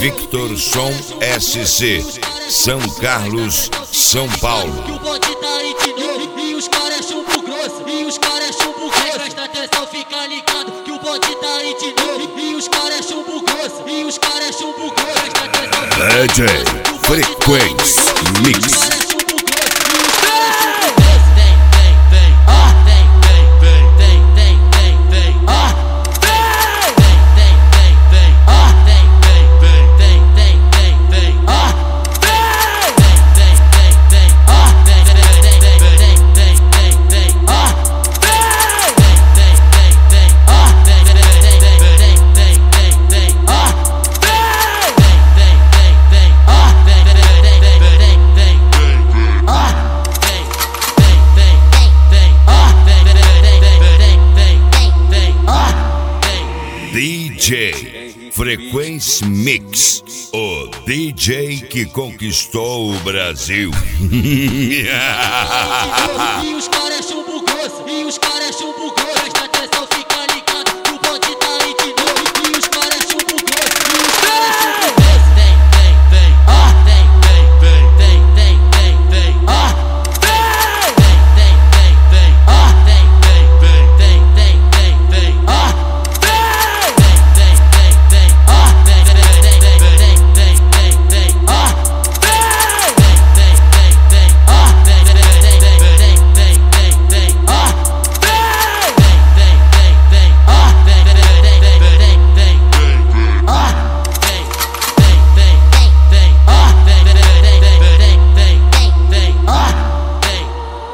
Victor Som SC, São Carlos, São Paulo. Que o bonde tá aí de novo e os caras é chumbo grosso, e os caras é chumbo grosso. Presta atenção, fica ligado que o bonde tá aí de novo e os caras é chumbo grosso, e os caras é chumbo grosso. Presta atenção, DJ Frequência Mix. DJ Frequência Mix, o DJ que conquistou o Brasil. E os caras é chumbo grosso, e os caras é chumbo grosso.